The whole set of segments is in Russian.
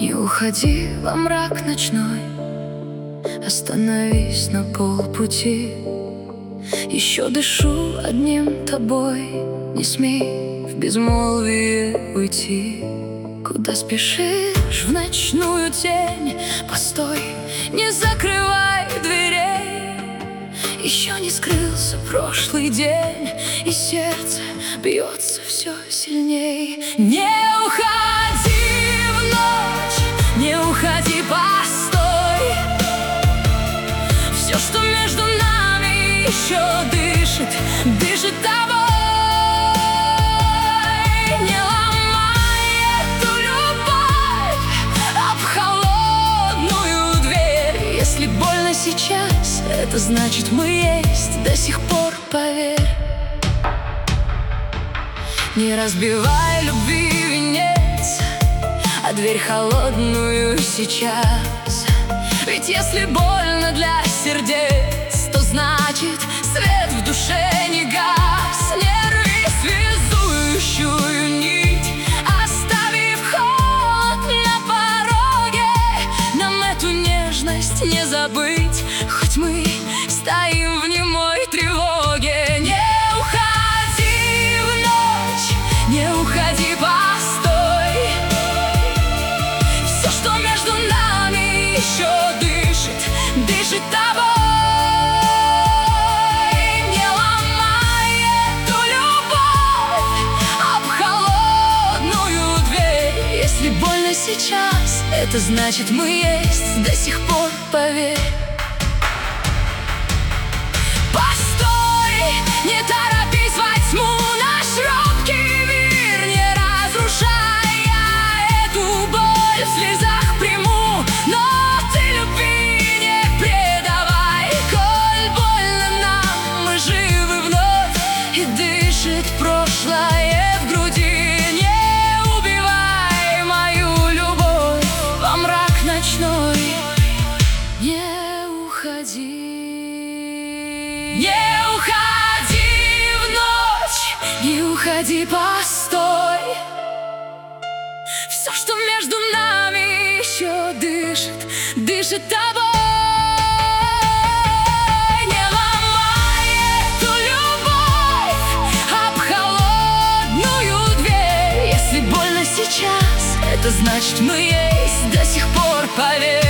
Не уходи во мрак ночной, остановись на полпути. Еще дышу одним тобой, не смей в безмолвие уйти. Куда спешишь в ночную тень? Постой, не закрывай дверей. Еще не скрылся прошлый день, и сердце бьется все сильней. Не уходи в ночь, не уходи, постой. Все, что между нами еще дышит, дышит тобой. Не ломай эту любовь об холодную дверь. Если больно сейчас, это значит, мы есть до сих пор, поверь. Не разбивай любви венец, а дверь холодную сейчас. Ведь если больно для сердец, то значит, свет в душе не гас. Не рви связующую нить, оставив ход на пороге. Нам эту нежность не забыть, хоть мы стоим в немой тревоге. Не уходи в ночь, не уходи, постой. Все, что между нами еще дышит, дышит тобой. Не ломай эту любовь об холодную дверь. Если больно сейчас, это значит, мы есть до сих пор, поверь. Не торопись во тьму, наш робкий мир не разрушай. Я эту боль в слезах приму, но ты любви не предавай. Коль больно нам, мы живы вновь, и дышит прошлое в груди. Не убивай мою любовь во мрак ночной. Не уходи, не уходи, не уходи, постой. Все, что между нами еще дышит, дышит тобой. Не ломай эту любовь об холодную дверь. Если больно сейчас, это значит, мы есть до сих пор, поверь.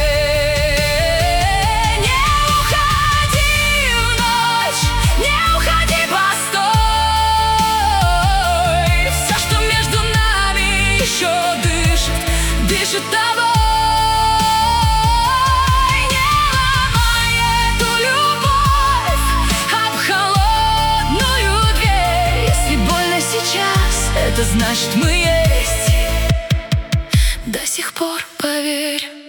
Дышит тобой. Не ломай эту любовь об холодную дверь. Если больно сейчас, это значит, мы есть до сих пор, поверь.